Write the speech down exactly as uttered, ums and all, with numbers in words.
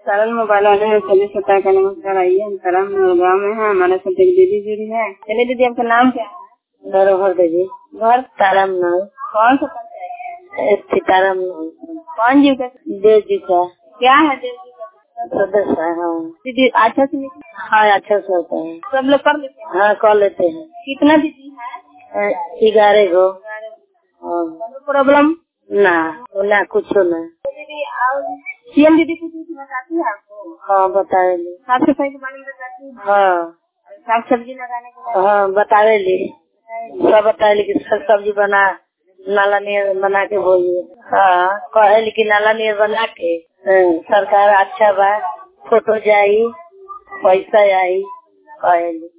सरल मोबाइल वाले हैं, चलिए सत्ता का नमस्कार। आइए हम सरल गाँव में है, हमारे साथ एक दीदी जुड़ी है। चलिए दीदी, आपका नाम क्या है? धरोहर देवी। घर ताराम नाम। कौन सा पंचायत? सीताराम। कौन जी का? देव जी का। क्या है देव जी का? सदस्य है। हाँ दीदी अच्छा से लिखिए। हाँ, अच्छा से होता है। सब लोग कर लेते हैं? हाँ, कर लेते हैं। कितना दीदी है? ग्यारह गो। प्रॉब्लम ना ना कुछ ना। दीदी सीएम दीदी कुछ बताती है आपको? हाँ, बताएंगे। साफ सफाई के बारे में बताती है? हाँ। साग सब्जी लगाने के बारे में? हाँ, बताएंगे। सब बताए कि साग सब्जी बना नाला नियर बना के बोलिए। हाँ, कहे कि नाला नियर बना के सरकार अच्छा बा, फोटो जाई, पैसा आई, कहे